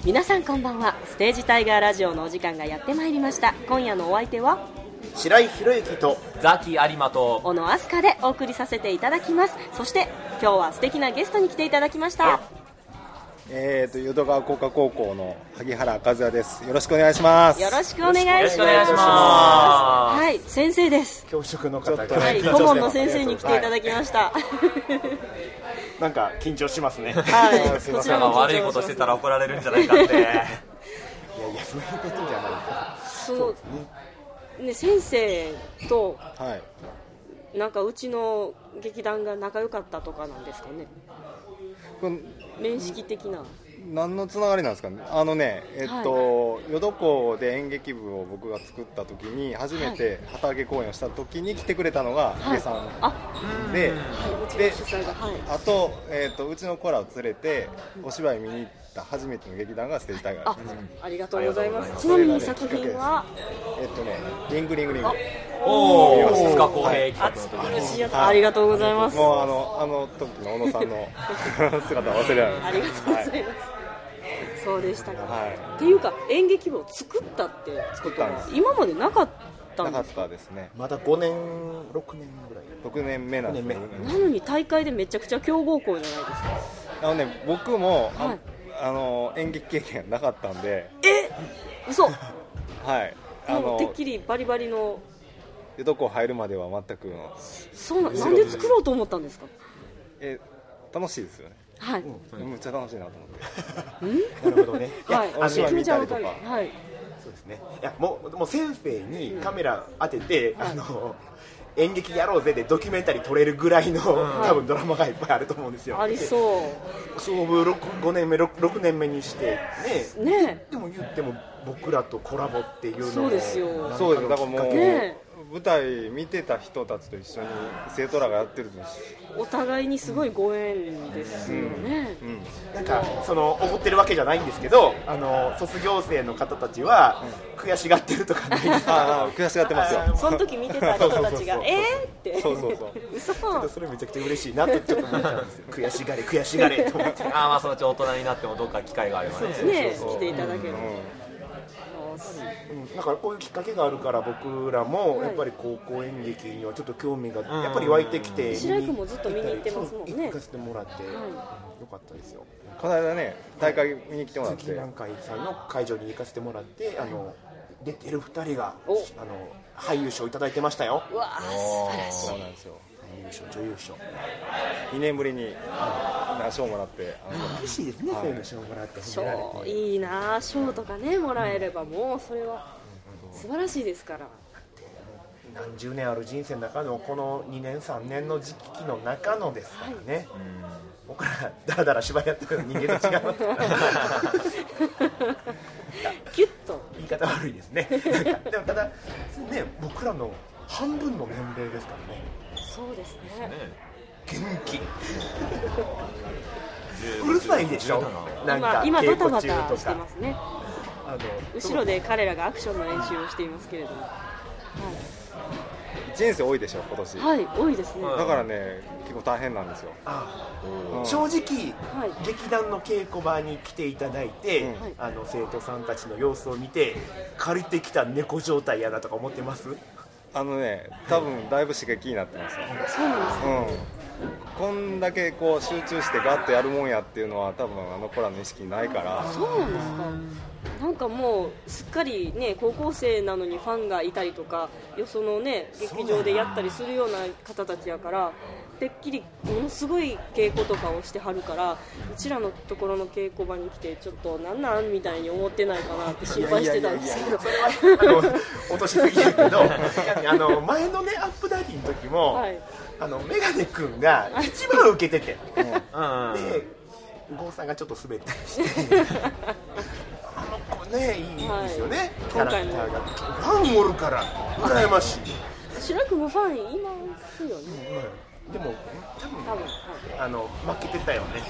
皆さんこんばんは。ステージタイガーラジオのお時間がやってまいりました。今夜のお相手は白井宏之とザキ有馬と小野飛鳥でお送りさせていただきます。そして今日は素敵なゲストに来ていただきました。 淀川工科高校の萩原和也です。よろしくお願いします。 よろしくお願いします。はい、先生です。 教職の方が、 はい、顧問の先生に来ていただきました。 なんか緊張しますね。 はい、 こちらが悪いことしてたら怒られるんじゃないかって。いやいや、 そういうことじゃないか。 そうね、先生と、 はい、 なんかうちの劇団が仲良かったとかなんですかね。面識的な何のつながりなんですかね。淀校で演劇部を僕が作った時に初めて旗揚げ公演をした時に来てくれたのがヒゲさんで、あと、うちの子らを連れてお芝居見に行った初めての劇団がステージタイガーです。 ありがとうございます。ちなみに作品はリングリングリング。 おー、塚公平企画の時にありがとうございます。 もうあの時の小野さんの姿忘れられない。 ありがとうございます。そうでしたか。っていうか演劇部を作ったんです。今までなかったんです。 なかったですね。 まだ5年6年ぐらい。 6年目なんです。 なのに大会でめちゃくちゃ強豪校じゃないですか。 僕も演劇経験なかったんで。 嘘。 はい。 てっきりバリバリの。 淀校入るまでは全くそうなんで作ろうと思ったんですか。 楽しいですよね。 はい。 めっちゃ楽しいなと思って。なるほどね。 はい。 お芝居見たりとか。 はい。 そうですね。いやもう先生にカメラ当てて演劇やろうぜでドキュメンタリー撮れるぐらいの多分ドラマがいっぱいあると思うんですよ。 ありそう。 勝負5年目6年目にしてね。 でも言っても僕らとコラボっていうのもそうですよ。 そうです。だからもう舞台見てた人たちと一緒に生徒らがやってるお互いにすごいご縁ですよね。 なんか怒ってるわけじゃないんですけど、卒業生の方たちは悔しがってるとかないですか。 悔しがってますよ。 その時見てた人たちがって嘘。それめちゃくちゃ嬉しいなってちょっと思っちゃうんですよ。悔しがれと思って。 まあそのうち大人になってもどっか機会があればね。 来ていただける。 だからこういうきっかけがあるから僕らもやっぱり高校演劇にはちょっと興味がやっぱり湧いてきて、 白井君もずっと見に行ってますもんね。 行かせてもらってよかったですよ。 この間ね大会見に来てもらって、 月南海さんの会場に行かせてもらって出てる2人が俳優賞いただいてましたよ。 うわ素晴らしい。 そうなんですよ。 女優賞 2年ぶりに賞もらって嬉しいですね。そういうの賞もらって賞いいな。賞とかねもらえればもうそれは素晴らしいですから。 何十年ある人生の中のこの2年3年の時期の中のですからね。僕らだらだら芝居やってる人間と違いますからキュッと言い方悪いですね。でもただね僕らの半分の年齢ですからね。 そうですね。 元気うるさいでしょ。なんか今ドタバタしてますね。後ろで彼らがアクションの練習をしていますけれども、 人生多いでしょ今年。 はい、多いですね。 だからね結構大変なんですよ。 正直劇団の稽古場に来ていただいて生徒さんたちの様子を見て借りてきた猫状態やなとか思ってます？ 多分だいぶ刺激になってますよ。 そうなんですか。 こんだけこう集中してガッとやるもんやっていうのは多分子らの意識ないから。 そうなんですか。なんかもうすっかりね高校生なのにファンがいたりとかよそのね劇場でやったりするような方たちやからてっきりものすごい稽古とかをしてはるからうちらのところの稽古場に来てちょっとなんみたいに思ってないかなって心配してたんですけど。 それは落としすぎるけど前のねアップダディの時も、メガネ君が一番受けててで郷さんがちょっと滑ったりしてねいいですよね、キャラクターがファンおるから羨ましい。 白くもファンいますよね。 でも多分負けてたよね。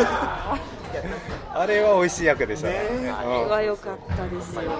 あれは美味しい役でしたね。 あれは良かったですよ。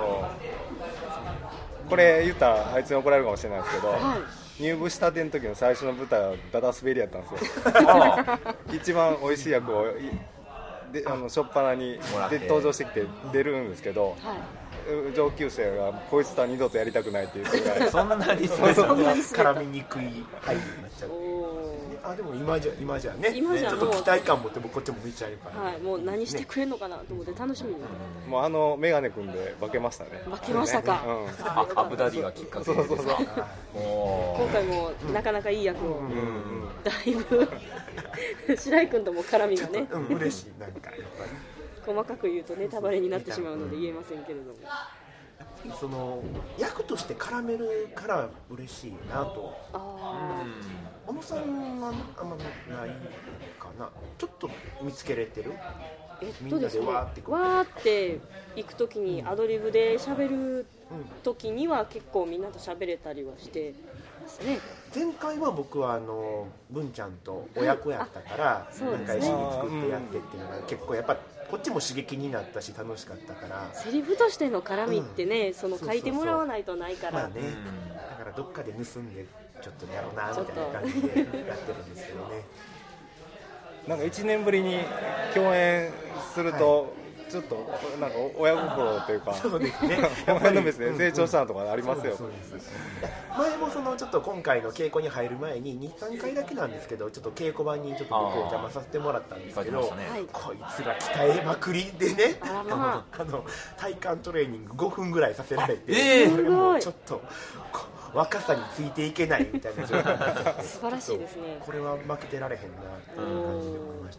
これ言ったらあいつに怒られるかもしれないですけど、入部したての時の最初の舞台はダダ滑りやったんですよ。一番美味しい役をで初っ端にで登場してきて出るんですけど、上級生がこいつとは二度とやりたくないっていうぐらいそんなに絡みにくい俳優になっちゃう。でも今じゃね、ちょっと期待感持ってこっちも見ちゃうから、 もう何してくれるのかなと思って楽しみに。 もうメガネ君で化けましたね。 化けましたか。 アップダディがきっかけですか。 今回もなかなかいい役をだいぶ白井君とも絡みがね、 嬉しい。なんかやっぱり細かく言うとネタバレになってしまうので言えませんけれども、 その役として絡めるから嬉しいなと。小野さんはあんまないかな。ちょっと見つけれてる。みんなでわーって行くときにアドリブで喋るときには結構みんなと喋れたりはしてますね。 前回は僕は文ちゃんと親子やったから、なんか一緒に作ってやってっていうのが結構やっぱこっちも刺激になったし楽しかったから。 セリフとしての絡みってね、その書いてもらわないとないから。 まあね、だからどっかで盗んでちょっとやろうなみたいな感じでやってるんですけどね。 なんか1年ぶりに共演すると、ちょっとなんか親心というか、 そうですね、 親の別で成長したのとかありますよ。 前もちょっと今回の稽古に入る前に 2,3 回だけなんですけど、ちょっと稽古場にちょっと僕を邪魔させてもらったんですけど、こいつら鍛えまくりでね、体幹トレーニング5分ぐらいさせられて、それもちょっと若さについていけないみたいな状態素晴らしいですね。 これは負けてられへんなっていう感じで思いました。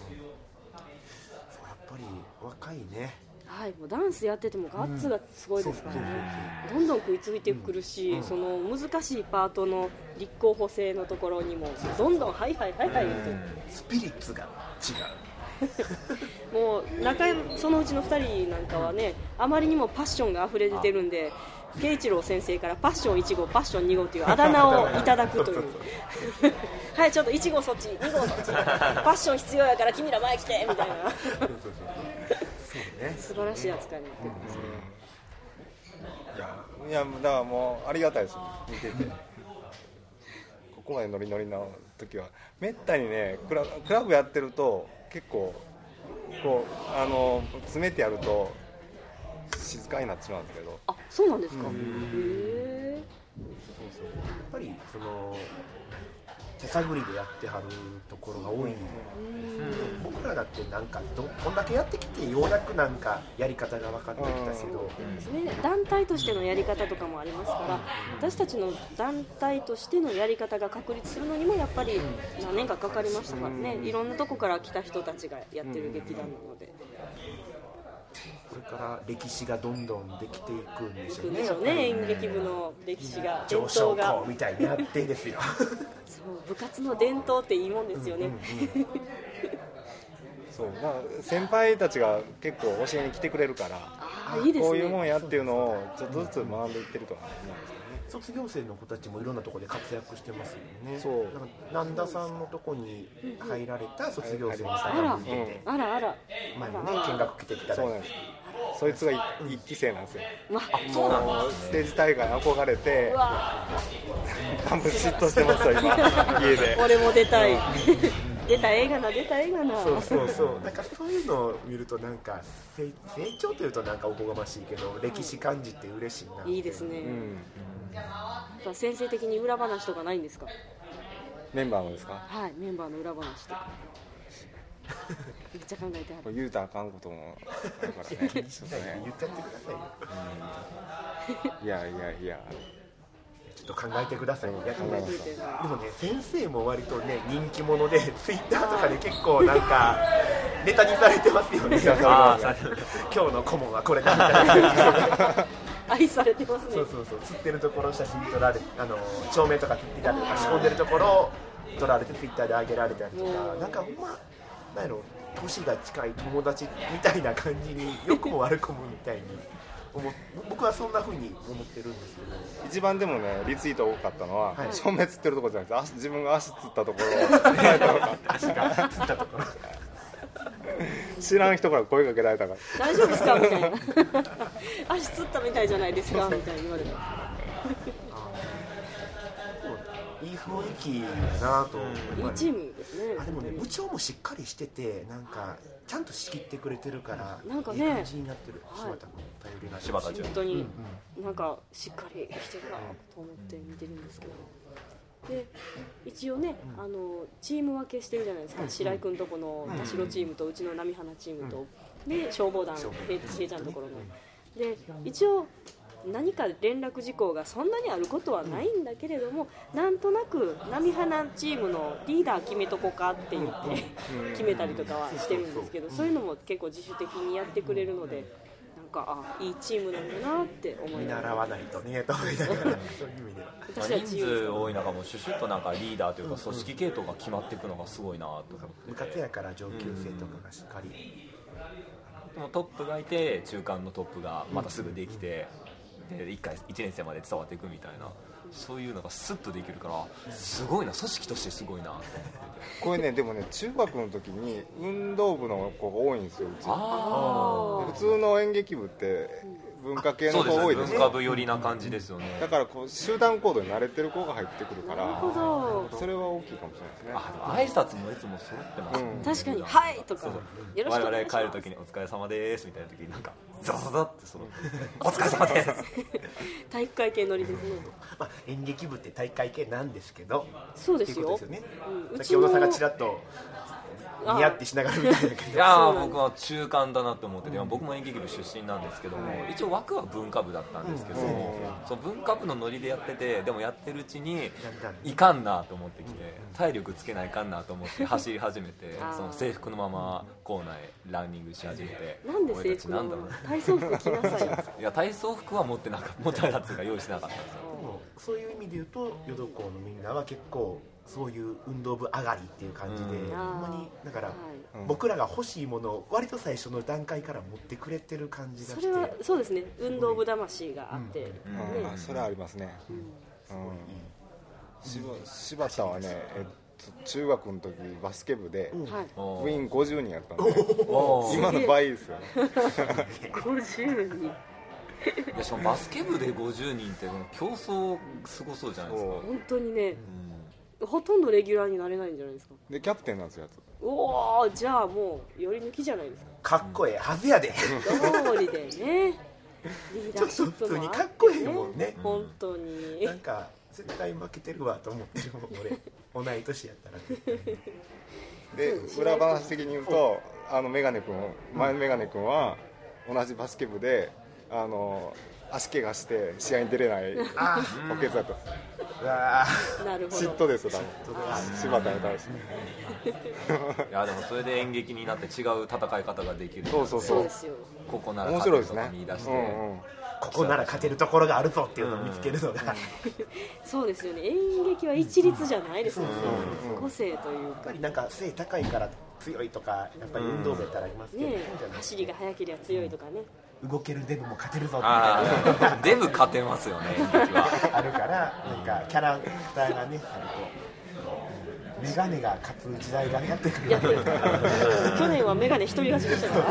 やっぱり若いね。 もうダンスやっててもガッツがすごいですからね。どんどん食いついてくるし、その難しいパートの立候補性のところにもどんどんはいはいはいはいって、 スピリッツが違う。もうそのうちの2人なんかはね、あまりにもパッションが溢れ出てるんで、慶一郎先生からパッション1号パッション2号というあだ名をいただくというはい、ちょっと1号そっち2号そっちパッション必要やから君ら前来てみたいな素晴らしい扱いになってるんですよ。いやだからもうありがたいです、見てて。ここまでノリノリの時はめったにね、クラブやってると結構こう詰めてやると静かになってしまうんですけど。 そうなんですか。 やっぱりその手探りでやってはるところが多い。僕らだってなんかこんだけやってきてようやくなんかやり方が分かってきたけど、 団体としてのやり方とかもありますから、私たちの団体としてのやり方が確立するのにもやっぱり何年かかかりましたからね。いろんなとこから来た人たちがやってる劇団なので、 これから歴史がどんどんできていくんでしょうね。演劇部の歴史が、伝上昇統が校みたいになってですよそう部活の伝統っていいもんですよね。 そう先輩たちが結構教えに来てくれるから、 いいですね、 こういうもんやっていうのをちょっとずつ学んでいってると思うんですよね。 卒業生の子たちもいろんなところで活躍してますよね。 そうなんださんのとこに入られた卒業生の方が見てて、前もね見学来ていただいて、 そうなんです。そいつが1期生なんですよ。 そうなんだ。 ステージ大会に憧れて多分嫉妬してますよ今家で。 俺も出たい出た映画な。 そうなんかそういうのを見るとなんか成長というとなんかおこがましいけど、歴史感じて嬉しいな。 いいですね。先生的に裏話とかないんですか？ メンバーのですか？ はい、メンバーの裏話とかめっちゃ考えてある。 言うたらあかんこともあるからね。 言っちゃってくださいよ。 いやちょっと考えてください。でもね、先生も割とね人気者で、ツイッターとかで結構なんかネタにされてますよね。今日の顧問はこれだみたいな愛されてますね。 そう釣ってるところ写真撮られ、照明とか撮ってたりとか仕込んでるところを撮られてツイッターで上げられたりとか、なんかほんまなんやろ、年が近い友達みたいな感じに良くも悪くもみたいに僕はそんな風に思ってるんですけど、 一番でもねリツイート多かったのは、照明つってるところじゃなくて自分が足つったところ足がつったところ知らん人から声かけられたから大丈夫ですかみたいな足つったみたいじゃないですかみたいに言われた。 いい雰囲気だなと思いいチームですね。 でもね、部長もしっかりしてて、なんかちゃんと仕切ってくれてるから、 なんかね、 いい感じになってる。柴田君頼りが柴田君本当になんかしっかりしてるなと思って見てるんですけど。で一応ね、チーム分けしてるじゃないですか、白井君とこの田代チームとうちの波花チームと、で消防団、平ちゃんのところの、で一応何か連絡事項がそんなにあることはないんだけれども、なんとなく波花チームのリーダー決めとこかって言って決めたりとかはしてるんですけど、そういうのも結構自主的にやってくれるので、なんかいいチームなんだなって思い見ながら、 習わないとねと思いながら、そういう意味では人数多い中もシュシュッとなんかリーダーというか組織系統が決まっていくのがすごいなと思ってて、 部活やから上級生とかがしっかり、 でもトップがいて中間のトップがまたすぐできて、で1年生まで伝わっていくみたいな、そういうのがスッとできるからすごいな、組織としてすごいなこれね、でもね、中学の時に運動部の子が多いんですよ、うち。普通の演劇部って文化系の子多いです文化部寄りな感じですよね。 だからこう集団行動に慣れてる子が入ってくるから、 なるほど、 それは大きいかもしれないですね。 挨拶もいつも揃ってます、 確かにはいとか、 そうよろしくお願いします。 我々帰る時にお疲れ様ですみたいな時になんかザザザってそのお疲れ様です体育会系乗りですね。 演劇部って体育会系なんですけど、 そうですよ。 っていうことですよね。 うん、 先ほどさんがちらっとニヤってしながらみたいなけど、 いやー僕は中間だなと思ってて、僕も演劇部出身なんですけども、一応枠は文化部だったんですけど、その文化部のノリでやってて、でもやってるうちにいかんなと思ってきて、体力つけないかんなと思って走り始めてその制服のまま校内ランニングし始めて、 なんで制服なの？体操服着なさいよ。 いや体操服は持ってなかった、持ったやつが用意してなかったんですよ。 そういう意味で言うと淀校のみんなは結構そういう運動部上がりっていう感じで、ほんまにだから、僕らが欲しいものを割と最初の段階から持ってくれてる感じがして、 それはそうですね、運動部魂があって、 それはありますね。柴田はね、中学の時バスケ部で部員50人やったんで、今の倍ですよね。 50人しかもバスケ部で50人って競争すごそうじゃないですか。 本当にね、ほとんどレギュラーになれないんじゃないですか。 でキャプテンなんですよ、やつ。 おお、じゃあもう寄り抜きじゃないですか。かっこええはずやで。 通りでね。リーダーシップもあってね、 ちょっと普通にかっこええもんね。 本当に。 なんか絶対負けてるわと思ってるもん俺。同い年やったら。 で裏話的に言うと、メガネ君、前のメガネ君は同じバスケ部で足怪我して試合に出れない補欠だった。 なるほど。 嫉妬ですよ、多分柴田に対して。 いやでもそれで演劇になって違う戦い方ができる。 そうですよ。 ここなら勝てるとか見出して、 ここなら勝てるところがあるぞっていうのを見つけるのが、 そうですよね。演劇は一律じゃないですもんね。個性というやっぱりなんか背高いから強いとか、やっぱり運動部やったらありますけど、 走りが速ければ強いとかね。 動けるデブも勝てるぞってデブ勝てますよね、演劇はあるから、なんかキャラクターがねあると、メガネが勝つ時代がやってくる。 去年はメガネ一人勝ちでしたから。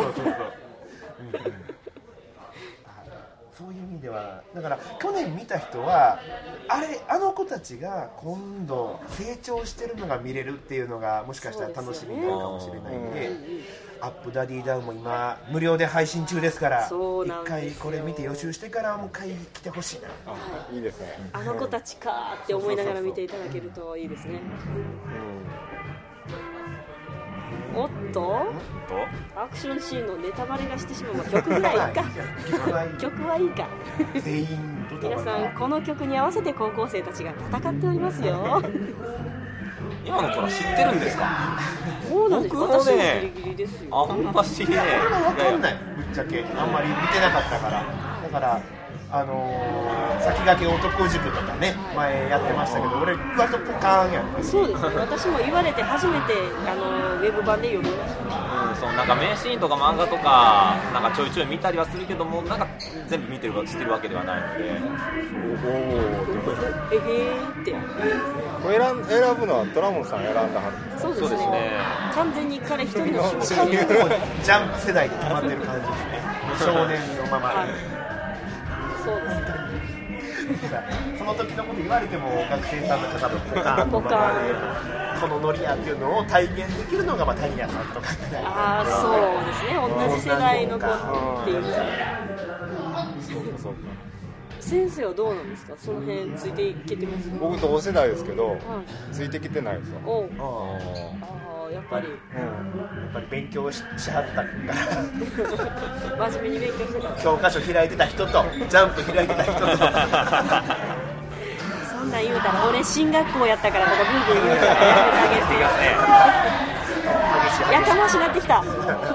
そういう意味ではだから去年見た人はあの子たちが今度成長してるのが見れるっていうのがもしかしたら楽しみになるかもしれないんで、アップダディダウンも今無料で配信中ですから、一回これ見て予習してからもう一回来てほしいな。 いいですね。 あの子たちかって思いながら見ていただけるといいですね。おっとアクションシーンのネタバレがしてしまう。曲ぐらいいいか。曲はいいか。 全員皆さんこの曲に合わせて高校生たちが戦っておりますよ。 今の子ら知ってるんですか？ そうなんです。 僕もね、 ギリギリですよ。 あんま知りねえ。 分かんない、ぶっちゃけあんまり見てなかったから。だから先駆け男塾とかね、前やってましたけど、俺割とポカーンやった。 そうですね、私も言われて初めてウェブ版で読みました。 そうなんか名シーンとか漫画とかなんかちょいちょい見たりはするけども、なんか全部見てる知ってるわけではないので、 ってこれ選ぶのはドラゴンさん選んだはず。そうですね。完全に彼一人のジャンプ世代で止まってる感じですね。少年のまま。 そうですね。 その時のこと言われても学生さんの方のポカーンのままでこのノリやっていうのを体現できるのが谷谷さんとかああそうですね、同じ世代の子っていうそうか先生はどうなんですか、その辺ついていけてます？ 僕同世代ですけど、ついてきてないですよ。 おやっぱり、 やっぱり勉強しはったから真面目に勉強してた教科書開いてた人とジャンプ開いてた人とそんなん言うたら俺進学校やったからとかブーブー言うたらやめてあげてやかましなってきた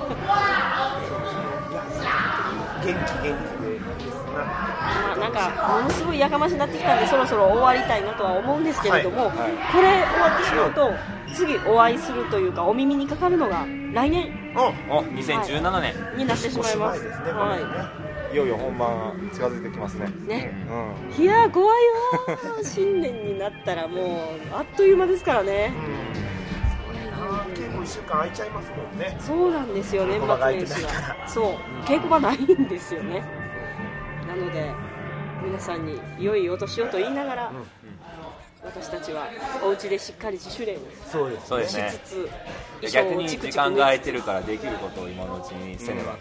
元気でなんかものすごいやかましになってきたんでそろそろ終わりたいなとは思うんですけれども、これ終わってしまうと次お会いするというかお耳にかかるのが来年 2017年になってしまいます。 いよいよ本番が近づいてきますね。 いや怖いよ新年になったらもうあっという間ですからね。 稽古1週間空いちゃいますもんね。 そうなんですよ、年末年始がそう稽古場ないんですよね。なので皆さんに良いお年をと言いながら、私たちはお家でしっかり自主練をしつつ、 逆に時間が空いてるからできることを今のうちにせねばと、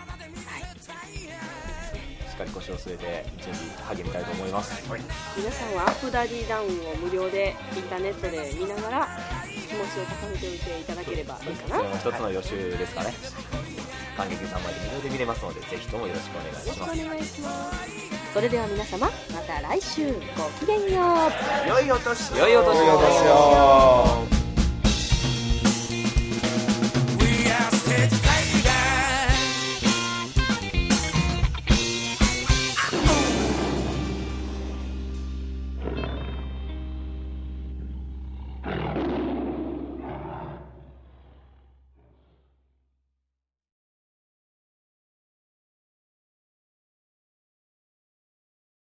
しっかり腰を据えて準備励みたいと思います。 皆さんはアップダディダウンを無料でインターネットで見ながら気持ちを高めておいていただければいいかな。 それも一つの予習ですかね。観劇3枚で無料で見れますので、ぜひともよろしくお願いします。 それでは皆様、また来週ごきげんよう。 良いお年を。 良いお年を。